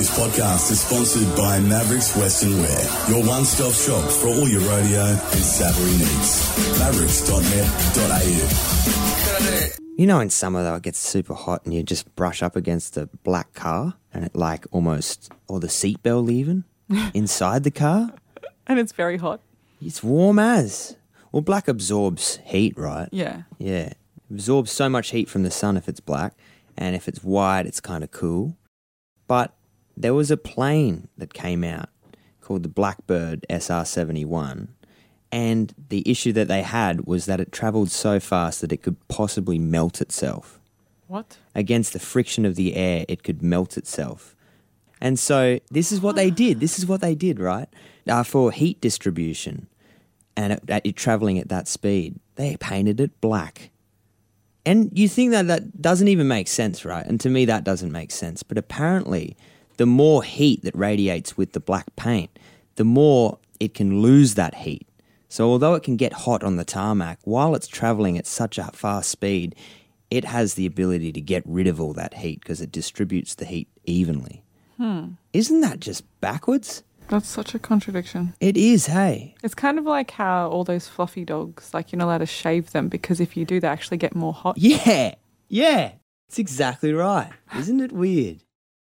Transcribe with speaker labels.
Speaker 1: This podcast is sponsored by Mavericks Western Wear, your one-stop shop for all your rodeo and saddlery needs. Mavericks.net.au.
Speaker 2: You know in summer though it gets super hot and you just brush up against a black car and it like almost, or the seatbelt even, inside the car.
Speaker 3: And it's very hot.
Speaker 2: It's warm as. Well, black absorbs heat, right?
Speaker 3: Yeah.
Speaker 2: Yeah. Absorbs so much heat from the sun if it's black, and if it's white it's kind of cool. But there was a plane that came out called the Blackbird SR-71, and the issue that they had was that it travelled so fast that it could possibly melt itself.
Speaker 3: What?
Speaker 2: Against the friction of the air, it could melt itself. And so this is what they did. This is what they did, right? For heat distribution and it travelling at that speed, they painted it black. And you think that doesn't even make sense, right? And to me, that doesn't make sense. But apparently, the more heat that radiates with the black paint, the more it can lose that heat. So although it can get hot on the tarmac, while it's travelling at such a fast speed, it has the ability to get rid of all that heat because it distributes the heat evenly. Isn't that just backwards?
Speaker 3: That's such a contradiction.
Speaker 2: It is, hey.
Speaker 3: It's kind of like how all those fluffy dogs, like you're not allowed to shave them because if you do, they actually get more hot.
Speaker 2: Yeah, it's exactly right. Isn't it weird?